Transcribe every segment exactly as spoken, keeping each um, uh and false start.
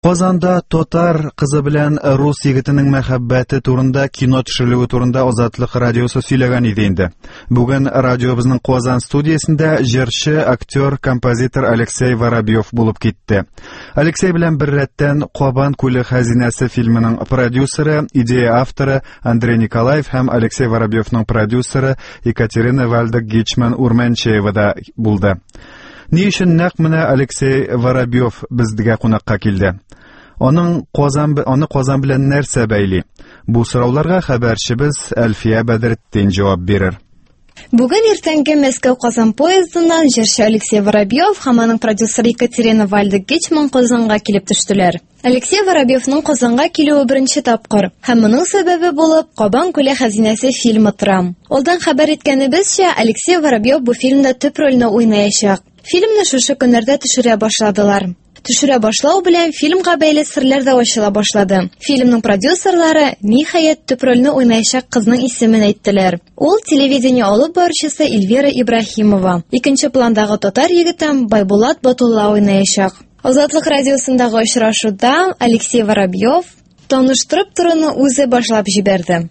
Казанда татар кызы белән рус егетенең мәхәббәте турында кино төшерелүе турында Азатлык радиосы сөйләгән иде инде. Бүген радиобызның Казан студиясендә җырчы, актер, композитор Алексей Воробьев булып китте. Алексей белән бер рәттән Кабан күле хәзинәсе фильмының продюсеры, идея авторы Андрей Николаев һәм Алексей Воробьевның продюсеры Екатерина Вальдек-Гичман-Урманчеева да булды. Ни өчен нәкъ менә Алексей Воробьев безгә кунакка килде? Аның Казан аны Казан белән нәрсә бәйли? Бу сорауларга хәбәрчебез Әлфия Бәдретдин җавап бирер. Бүген иртәнге Мәскәү-Казан поездыннан җырчы Алексей Воробьев һәм аның продюсеры Екатерина Вальдек-Гичман Казанга килеп төштеләр. Алексей Воробьевның Казанга килүе беренче тапкыр һәм моның сәбәбе булып Кабан күле хәзинәсе фильмы тора. Алдан хәбәр иткәнебезчә, Алексей Воробьев бу фильмда төп рольне уйнаячак. Фильмны шушы көннәрдә төшерә башладылар. Төшерә башлау белән фильмга бәйле серләр дә ачыла башлады. Фильмның продюсерлары ниһаять төп рольне уйнаячак кызның исемен әйттеләр. Ул телевидение алып баручысы Эльвира Ибрахимова. Икенче пландагы татар егетем Байбулат Батулла уйнаячак. Азатлык радиосындагы очрашуда Алексей Воробьев таныштырып торуны үзе башлап җибәрде.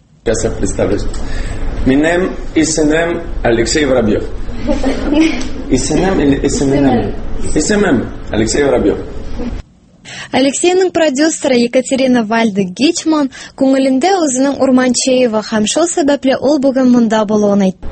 Минем исемем Алексей Воробьев. Исемем или исемем? Исемем Алексей Воробьев. Алексейның продюсеры Екатерина Вальдек-Гичман күңелендә үзенең Урманчеева һәм шул сәбәпле ул бүген монда булуын әйтте.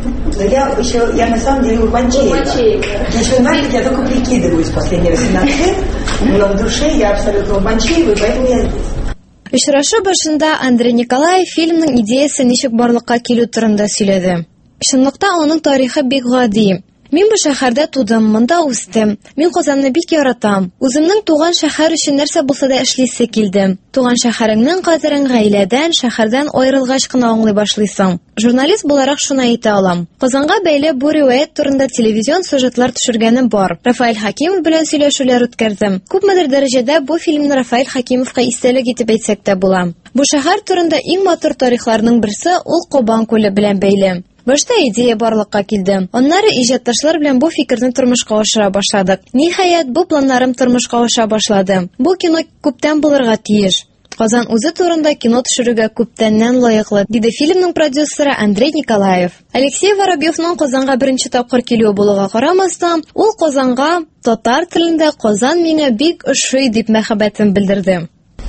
Я еще, я на самом деле Урманчеева. Еще, знаете, я только прикидываюсь последние восемнадцать лет, но в душе я абсолютно Урманчеева, поэтому я здесь. Очрашу башында Андрей Николаев фильмның идеясы ничек барлыкка килү турында сөйләде. Чынлыкта аның тарихы бик гади. Мин бу шәһәрдә тудым, монда үстем. Мин Казанны бик яратам. Үземнең туган шәһәр өчен нәрсә булса да эшлисе килде. Туган шәһәреңнең кадерен гаиләдән, шәһәрдән аерылгач кына аңлый башлыйсың. Журналист буларак шуны әйтә алам. Казанга бәйле бу риваять турында телевизион сюжетлар төшергәнем бар. Рафаэль Хакимов белән сөйләшүләр үткәрдем. Күпмедер дәрәҗәдә бу фильмны Рафаэль Хакимовка истәлек итеп әйтсәк тә була. Бу шәһәр турында иң матур тарихларның берсе ул Кабан күле белән бәйле. Башта идея барлыкка килде. Аннары иҗатташлар белән бу фикерне тормышка ашыра башладык. Ниһаять, бу планнарым тормышка аша башлады. Бу кино күптән булырга тиеш. Казан үзе турында кино төшерүгә күптәннән лаеклы, диде фильмның продюсеры Андрей Николаев. Алексей Воробьевның Казанга беренче тапкыр килүе булуга карамастан, ул Казанга татар телендә Казан миңа бик ошый дип мәхәббәтен белдерде.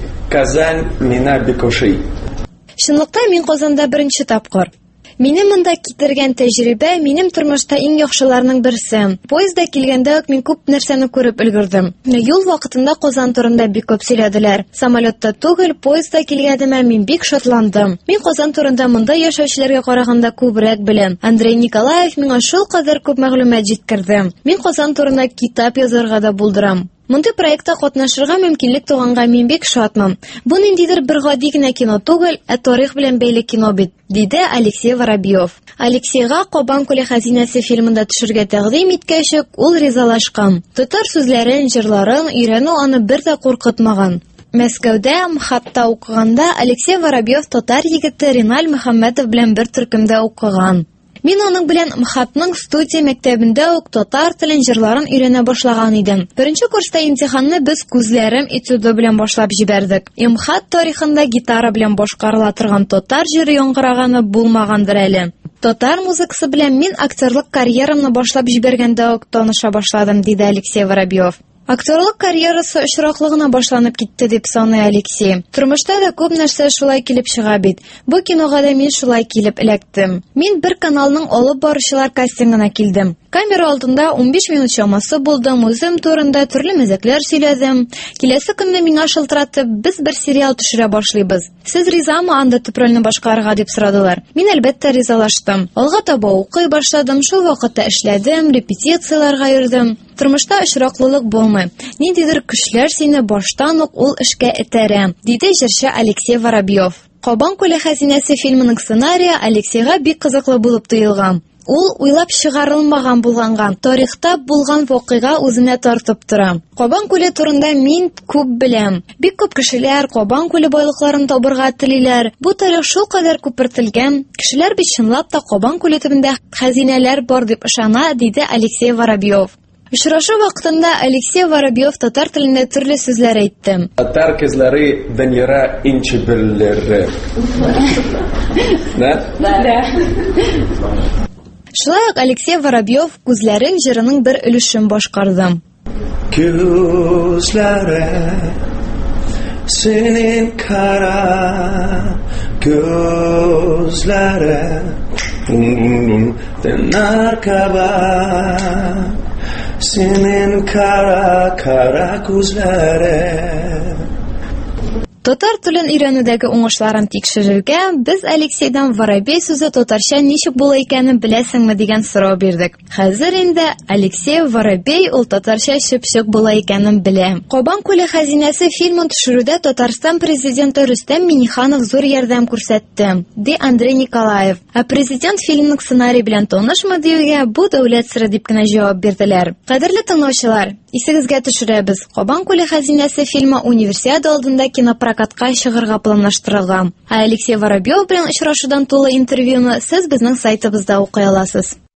Казан миңа бик ошый. Чынлыкта мин Казанда беренче тапкыр. Минем монда китергән тәҗрибә минем тормышта иң яхшыларның берсе. Поездда килгәндә үк мин күп нәрсәне күреп өлгердем. Юл вакытында Казан турында бик күп сөйләделәр. Самолетта түгел, поездда килгәнемә мин бик шатландым. Мин Казан турында монда яшәүчеләргә караганда күбрәк беләм. Андрей Николаев миңа шул кадәр күп мәгълүмат җиткерде. Мин Казан турында китап язарга да булдырам. Мондай проектта катнашырга мөмкинлек туганга мин бик шатмын. Бу ниндидер бер гади генә кино түгел, ә тарих белән бәйле кино бит, диде Алексей Воробьев. Алексейга Кабан күле хәзинәсе фильмында төшергә тәкъдим иткәч, ул ризалашкан. Татар сүзләрен, җырларын өйрәнү аны бер дә куркытмаган. Мәскәүдә МХАТта укыганда Алексей Воробьев татар егете Риналь Мөхәммәтов белән бер төркемдә укыган. Мин аның белән МХАТның студия мәктәбендә үк татар телен җырларын өйрәнә башлаган идем. Беренче курста имтиханны без күзләрем этюды белән башлап җибәрдек. МХАТ тарихында гитара белән башкарыла торган татар җыры яңгыраганы булмагандыр әле. Татар музыкасы белән мин актерлык карьерамны башлап җибәргәндә үк таныша башладым, диде Алексей Воробьев. Актерлык карьерасы очраклыгына башланып китте дип саный Алексей. Тормышта да күп нәрсә шулай килеп чыга бит. Бу кинога да мин шулай килеп эләктем. Мин бер каналның алып баручылар кастингына килдем. Камера алдында унбиш минут чамасы булдым, үзем турында төрле мәзәкләр сөйләдем. Киләсе көнне миңа шылтыратып, без бер сериал төшерә башлыйбыз. Сез ризамы анда төп рольне башкарырга дип сорадылар. Мин әлбәттә ризалаштым. Алга таба укый башладым, шул вакытта эшләдем, репетицияларга йөрдем. Тормышта очраклылык булмый. Ниндидер көчләр сине баштан ук ул эшкә этәрә, диде җырчы Алексей Воробьев. Кабан күле хәзинәсе фильмының сценарийы Алексейга бик кызыклы булып тоелган. Ул уйлап чыгарылмаган булганга, тарихта булган вакыйга үзенә тартып тора. Кабан күле турында мин күп беләм. Бик күп кешеләр Кабан күле байлыкларын табырга телиләр. Бу тарих шул кадәр күпертелгән. Кешеләр бит чынлап та Кабан күле төбендә хәзинәләр бар дип ышана, диде Алексей Воробьев. Очрашу вакытында Алексей Воробьев татар телендә төрле сүзләр әйтте. Татар кызлары дөньяда инче берләре. Да? Да. Шулай ук Алексей Воробьев күзләрен җырының бер өлешен башкарды. Күзләре senin kara gözlere Denar kaba senin kara kara gözlere. Татар телен өйрәнүдәге уңышларын тикшерергә без Алексейдан Воробей сүзе татарча ничек була икәнен беләсеңме дигән сорау бирдек. Хәзер инде Алексей Воробей ул татарча чыпчык була икәнен белә. Кабан күле хәзинәсе фильмын төшерүдә Татарстан президенты Рөстәм Миңнеханов зур ярдәм күрсәтте, ди Андрей Николаев. Ә президент фильмның сценарий белән танышмы диюгә бу дәүләт сыры дип кенә җавап бирделәр. Кадерле тыңлаучылар, исегезгә төшерәбез. Кабан күле хәзинәсе фильмы Универсиада алдында кинопрокатка чыгарга планлаштырылган. Ә Алексей Воробьев белән очрашудан тулы интервьюны сез безнең сайтыбызда укый аласыз.